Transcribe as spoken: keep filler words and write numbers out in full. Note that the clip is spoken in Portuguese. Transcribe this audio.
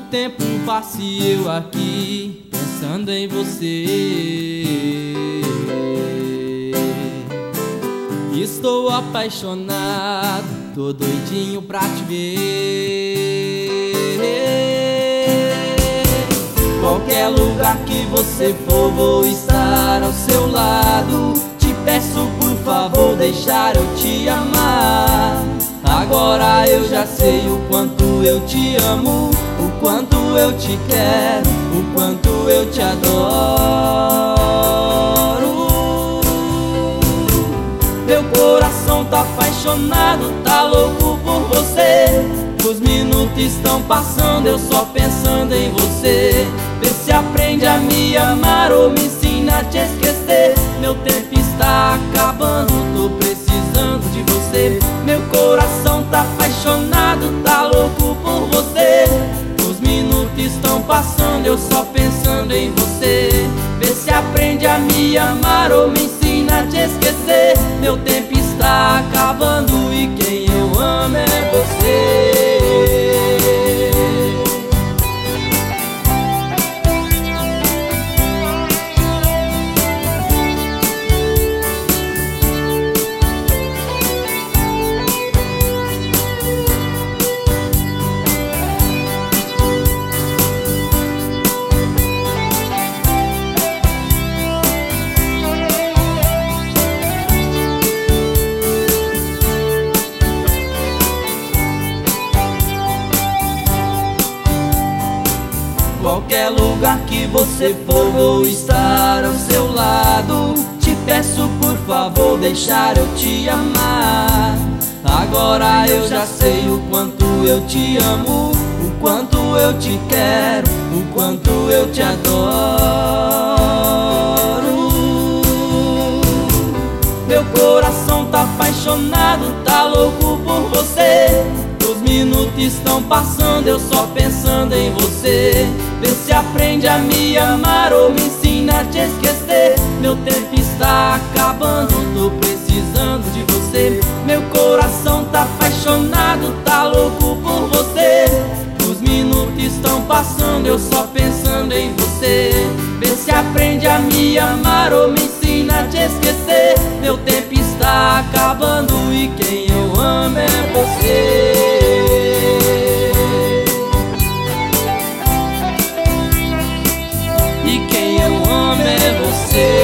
tempo passe eu aqui pensando em você. Estou apaixonado, tô doidinho pra te ver. Qualquer lugar que você for, vou estar ao seu lado. Te peço por favor, deixar eu te amar. Agora eu já sei o quanto eu te amo, o quanto eu te quero, o quanto eu te adoro. Meu coração tá apaixonado, tá louco por você. Os minutos estão passando, eu só pensando em você. Vê se aprende a me amar ou me ensina a te esquecer. Meu tempo está acabando, tô precisando de você. Meu coração tá apaixonado, tá louco por você. Os minutos estão passando, eu só pensando em você. Vê se aprende a me amar ou me ensina a te esquecer. Meu tempo está acabando e quem eu amo é você. Qualquer lugar que você for, vou estar ao seu lado. Te peço por favor, deixar eu te amar. Agora eu já sei o quanto eu te amo, o quanto eu te quero, o quanto eu te adoro. Meu coração tá apaixonado, tá louco por você. Os minutos estão passando, eu só pensando em você. Vê se aprende a me amar ou me ensina a te esquecer. Meu tempo está acabando, tô precisando de você. Meu coração tá apaixonado, tá louco por você. Os minutos estão passando, eu só pensando em você. Vê se aprende a me amar ou me ensina a te esquecer. Meu tempo está acabando e quem eu amo é você. E quem eu amo é você.